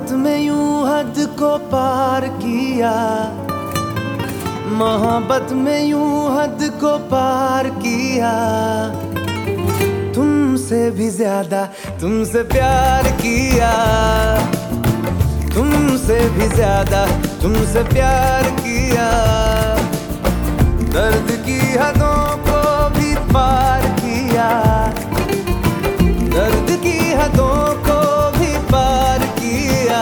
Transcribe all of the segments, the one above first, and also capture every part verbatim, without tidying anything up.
मोहब्बत में यूं हद को पार किया, मोहब्बत में यूं हद को पार किया। तुमसे भी ज्यादा तुमसे प्यार किया, तुमसे भी ज्यादा तुमसे प्यार किया। दर्द की हदों को भी पार किया, दर्द की हदों को भी पार किया।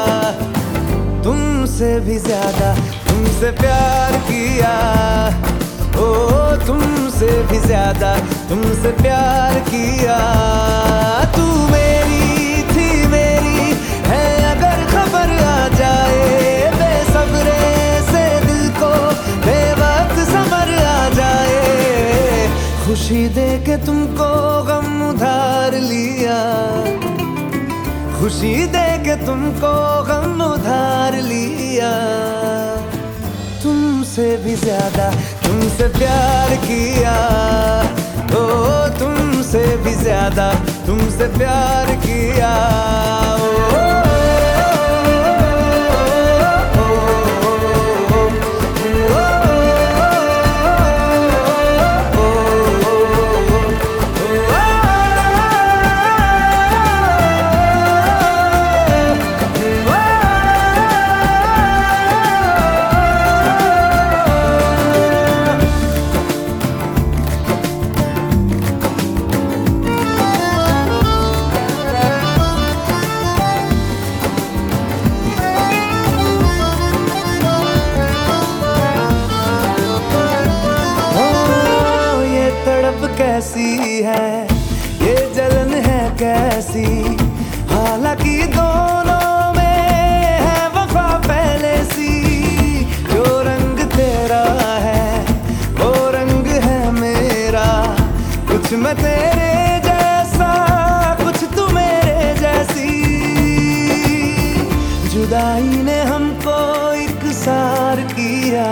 तुमसे भी ज्यादा तुमसे प्यार किया, ओ तुमसे भी ज्यादा तुमसे प्यार किया। तू मेरी थी मेरी है अगर खबर आ जाए, बेसब्रे से दिल को बेवक्त समर आ जाए। खुशी दे के तुमको गम उधार लिया, खुशी दे के तुमको गम उधार लिया। तुमसे भी ज्यादा तुमसे प्यार किया, ओ तुमसे भी ज्यादा तुमसे प्यार किया। ओ कैसी है ये जलन है कैसी, हालांकि दोनों में है वफा पहले सी। जो रंग तेरा है वो रंग है मेरा, कुछ मैं तेरे जैसा कुछ तू मेरे जैसी। जुदाई ने हमको इकसार किया,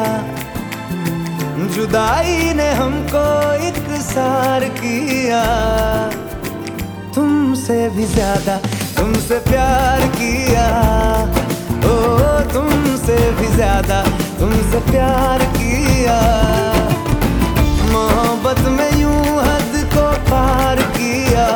जुदाई ने हमको इकसार किया। तुमसे भी ज्यादा तुमसे प्यार किया, ओ तुमसे भी ज्यादा तुमसे प्यार किया। मोहब्बत में यूं हद को पार किया,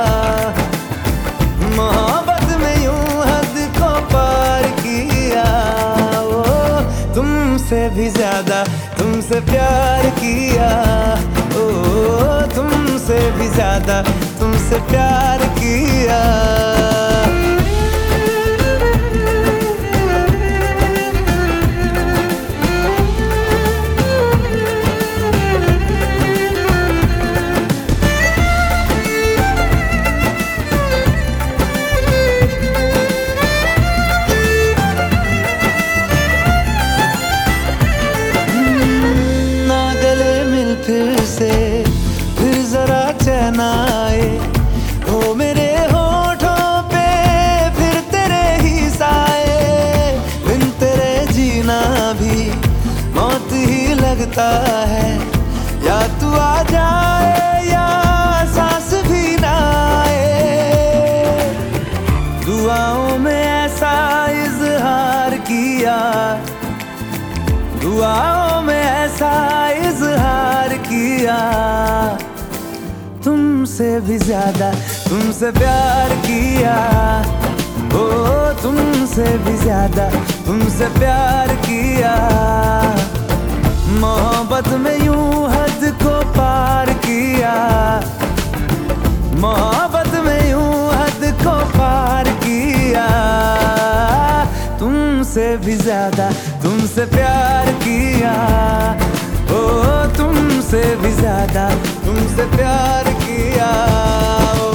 मोहब्बत में यूं हद को पार किया। ओ तुमसे भी ज्यादा तुमसे प्यार किया, ओ तुमसे भी ज्यादा तुमसे प्यार किया। फिर से फिर जरा चैन आए, हो मेरे होठों पे फिर तेरे ही साए। बिन तेरे जीना भी मौत ही लगता है, या तू आ जाए या सांस भी ना आए। दुआओं में ऐसा इजहार किया, दुआओं में ऐसा इजहार किया। तुमसे भी ज्यादा तुमसे प्यार किया, ओ तुमसे भी ज्यादा तुमसे प्यार किया। मोहब्बत में यूं हद को पार किया, मोहब्बत में यूं हद को पार किया। तुमसे भी ज्यादा तुमसे प्यार किया, ओ तुमसे भी ज्यादा तुमसे प्यार किया।